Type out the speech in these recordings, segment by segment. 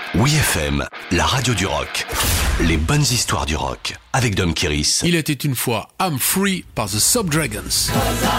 Oui FM, la radio du rock. Les bonnes histoires du rock avec Dom Kiris. Il était une fois I'm Free par The Subdragons.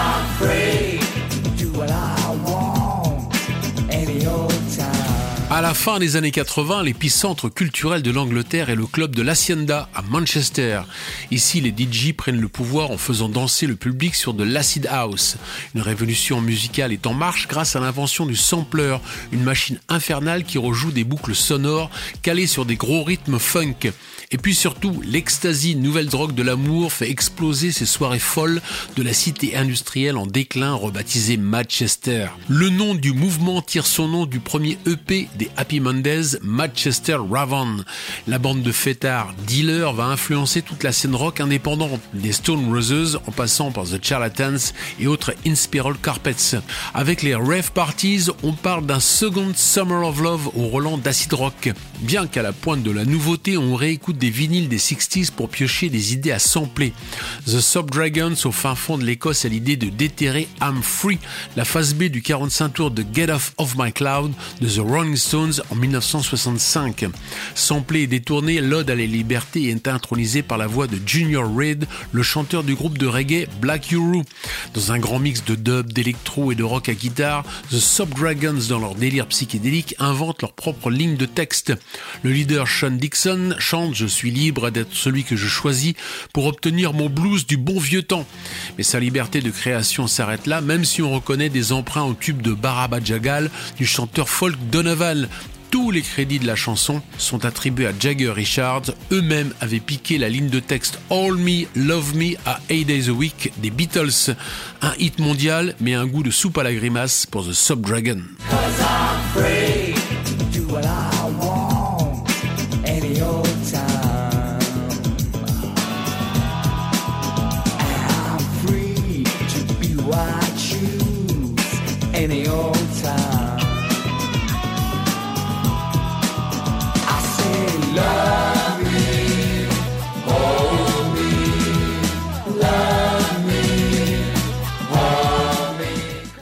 À la fin des années 80, l'épicentre culturel de l'Angleterre est le club de l'Hacienda à Manchester. Ici, les DJ prennent le pouvoir en faisant danser le public sur de l'acid house. Une révolution musicale est en marche grâce à l'invention du sampler, une machine infernale qui rejoue des boucles sonores calées sur des gros rythmes funk. Et puis surtout, l'ecstasy, nouvelle drogue de l'amour, fait exploser ces soirées folles de la cité industrielle en déclin rebaptisée Manchester. Le nom du mouvement tire son nom du premier EP des Happy Mondays, Manchester Raven. La bande de fêtards dealers va influencer toute la scène rock indépendante, des Stone Roses en passant par The Charlatans et autres Inspiral Carpets. Avec les rave parties, on parle d'un second Summer of Love au Roland d'acid rock. Bien qu'à la pointe de la nouveauté, on réécoute des vinyles des 60s pour piocher des idées à sampler. The Subdragons, au fin fond de l'Écosse, a l'idée de déterrer I'm Free, la phase B du 45 tours de Get Off of My Cloud de The Rolling Stones en 1965. Samplé et détourné, l'ode à la liberté est intronisée par la voix de Junior Reid, le chanteur du groupe de reggae Black Uhuru. Dans un grand mix de dub, d'électro et de rock à guitare, The Subdragons, dans leur délire psychédélique, inventent leur propre ligne de texte. Le leader Sean Dixon chante « Je suis libre d'être celui que je choisis pour obtenir mon blues du bon vieux temps ». Mais sa liberté de création s'arrête là, même si on reconnaît des emprunts au tube de Baraba Jagal du chanteur folk Donovan. Tous les crédits de la chanson sont attribués à Jagger Richards. Eux-mêmes avaient piqué la ligne de texte All Me, Love Me à 8 Days a Week des Beatles. Un hit mondial, mais un goût de soupe à la grimace pour The Subdragons. 'Cause I'm free.